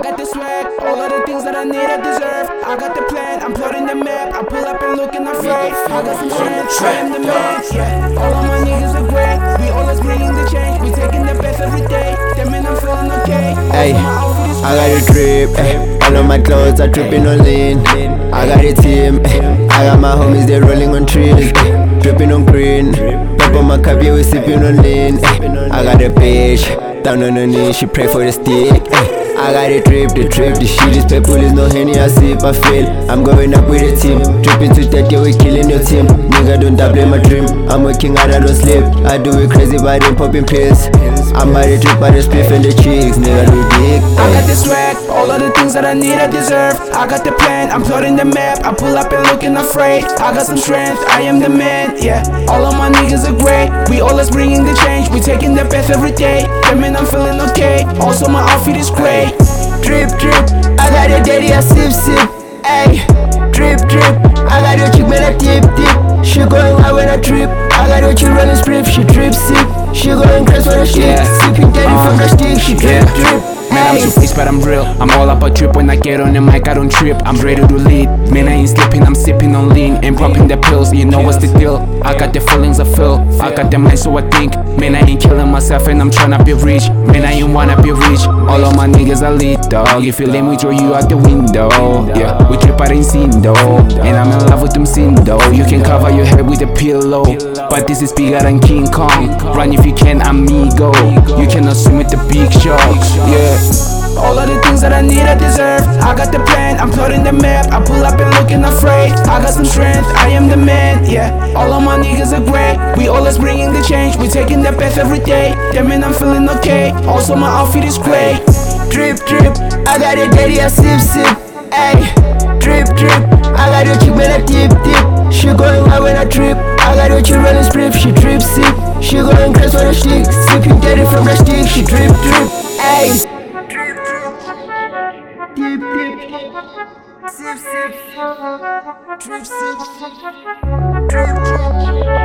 got the swag, all of the things that I need, I deserve. I got the plan, I'm plotting the map. I pull up and looking afraid. I got some strength, I am the man. Yeah, all of my niggas are great. We always bringing the change. We taking the best every day. That mean I'm feeling okay. Ay, I got a drip, all of my clothes are dripping on lean. I got a team, I got my homies, they rolling on trees, dripping on green. Pop on my cup, yeah, we sipping on lean. I got a bitch, down on her knees, she pray for the stick. I got a drip, the shit is purple, is no Henny, I sip, I feel. I'm going up with a team, dripping to that, yeah, we killing your team. Nigga, don't double my dream, I'm working hard, I don't sleep. I do it crazy, but I ain't popping pills. I'm by the drip, by the spliff and the cheeks, nigga, do dick. I got the swag, all of the things that I need, I deserve. I got the plan, I'm plotting the map. I pull up and looking afraid. I got some strength, I am the man, yeah. All of my niggas are great. We always bringing the change. We taking the best every day. That mean I'm feeling okay. Also my outfit is great. Drip, drip, I got a daddy, I sip, sip. Ayy, drip, drip, I got your chick, man, I dip, dip. She going high when I trip. I got your chick running spliff, she drip, sip. She going crazy when I stick. Sipping daddy from the stick, she drip, drip. Man, I'm too face, but I'm real. I'm all up a trip. When I get on the mic, I don't trip. I'm ready to lead. Man, I ain't sleeping, I'm sipping on lean. Ain't popping the pills, you know what's the deal. I got the feelings I feel. I got the mind, so I think. Man, I ain't killing myself and I'm tryna be rich. Man, I ain't wanna be rich. All of my niggas are lit, dog. If you let me throw you out the window. Yeah, we trip out in Sindo. And I'm in love with them Sindo. You can cover your head with a pillow, but this is bigger than King Kong. Run if you can, amigo. You cannot swim with the big sharks. Yeah. All of the things that I need, I deserve. I got the plan, I'm plotting the map. I pull up and looking afraid. I got some strength, I am the man, yeah. All of my niggas are great. We always bringing the change. We taking the best every day. That mean I'm feeling okay. Also my outfit is great. Drip, drip, I got a daddy, I sip, sip. Ayy, drip, drip, I got your chick, man, I dip, dip. She going high when I trip. I got your chick running spliff, she drip, sip. She going crazy when I stick. Sipping daddy from the stick, she drip, drip. Ayy, dip, dip, sip, sip, drip, sip, drip, drip.